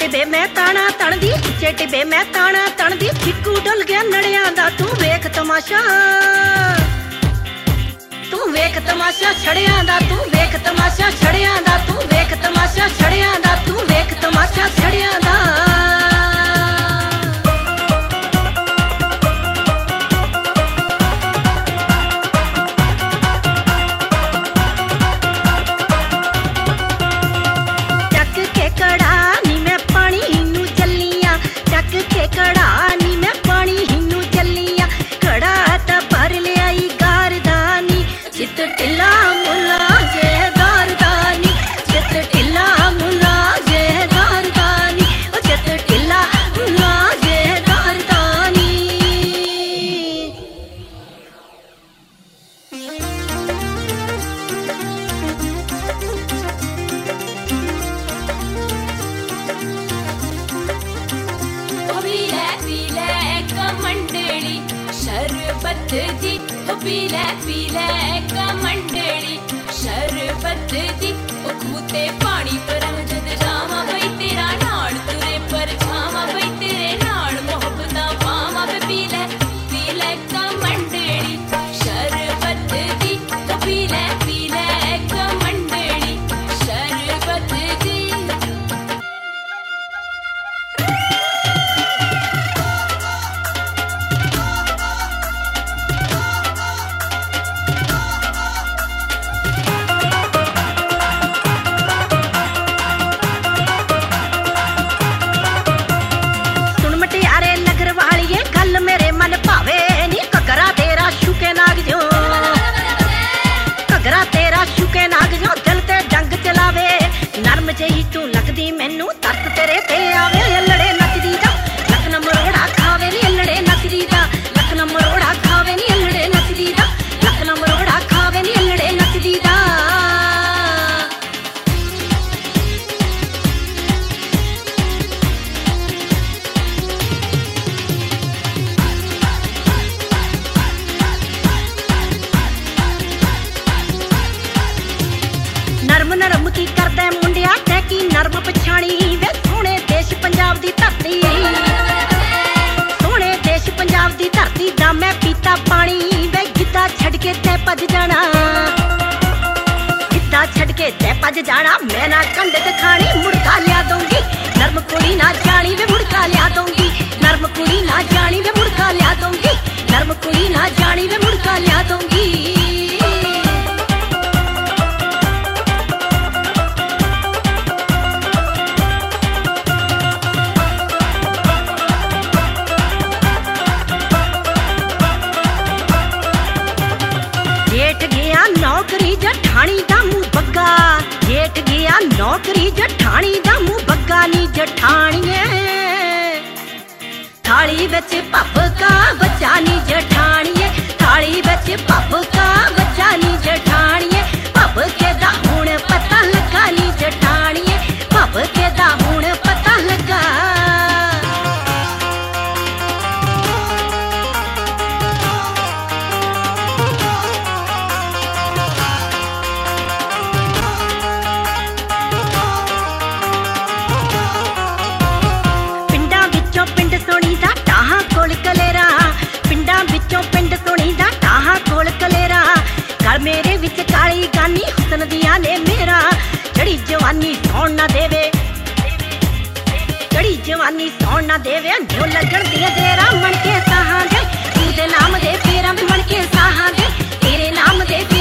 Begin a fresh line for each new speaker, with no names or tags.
टिबे मैं ताना तणदी, उच्चे टिबे मैं ताना तणदी, चिक्कू डुल गया नड़ियां दा तू वेख तमाशा, तू वेख तमाशा छड़ियां दा, तू वेख तमाशा छड़ियां दा, तू वेख तमाशा छड़ियां दा, तू वेख तमाशा छड़ियां दा।
दी पीले पीले कमंडली शरबत दी खूते पानी पर जद जावा बई तेरा नाड़ तुरे पर छावा बई तेरे नाड़ मोहब्बता पावा पीले पीले कमंडली शरबत दी पीले पीले कमंडली शरबत दी।
तू लगदी मैनू तरस तेरे ते आवे अल्लड़े नचदी दा लख न मरोड़ा खावे नी अल्लड़े नचदी दा लख न मरोड़ा खावे नी अल्लड़े नचदी दा लख न मरोड़ा खावे नी अल्लड़े नचदी दा। नरम नरम की करदा मुंडिया की नरम पछाणी वे सोहणे देश पंजाब दी धरती, सोहणे देश पंजाब दी धरती दा मैं पीता पानी वे गिद्धा छड़ के तै भज जाना, गिद्धा छड़ के तै भज जाना मैं ना कंड दिखानी मुड़का लिया दूंगी नरम कुड़ी ना जानी वे मुड़का लिया दूंगी नरम कुड़ी ना जानी वे मुड़का लिया दूंगी नरम कुड़ी ना जानी वे मुड़का लिया दूंगी। जेठ गया नौकरी जठानी दा मुंह बग्गा, जेठ गया नौकरी जठानी दा मुंह बग्गा नी जठानिए थाली विच पप का बच्चा नी जठानिए थाली विच पप का बच्चा नी जठानिए पप के दा हुण पता लगा नी जठानिए पप के दा हुण पता लगा। पिंड सोनी दा टाहा कोल कलेरा पिंडां विचों पिंड सोनी दा टाहा कोल कलेरा गल मेरे विच काली गानी हुसन दिया ने मेरा जड़ी जवानी सौण ना देवे जड़ी जवानी सौण ना देवे जो लगन दिया तेरा मन के साहां दे तेरे नाम दे फेरा मन के साहां दे तेरे नाम दे